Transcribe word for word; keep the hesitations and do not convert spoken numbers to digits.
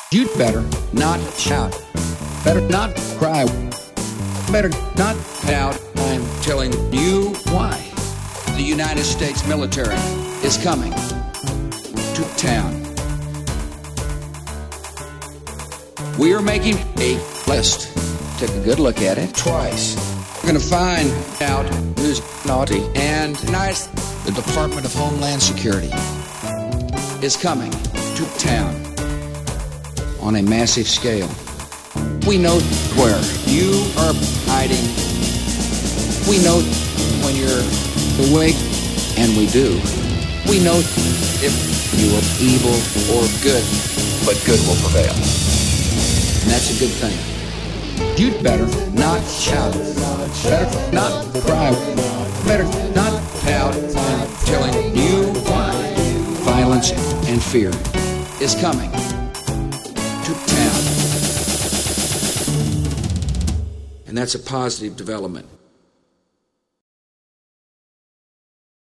You'd better not shout. Better not cry. Better not pout. I'm telling you why. The United States military is coming to town. We are making a list. Take a good look at it twice. We're going to find out who's naughty and nice. The Department of Homeland Security is coming to town on a massive scale. We know where you are hiding. We know when you're awake, and we do. We know if you are evil or good, but good will prevail. And that's a good thing. You'd better not shout. Better not cry. Better not pout. I'm telling you why. Violence and fear is coming to town. And that's a positive development.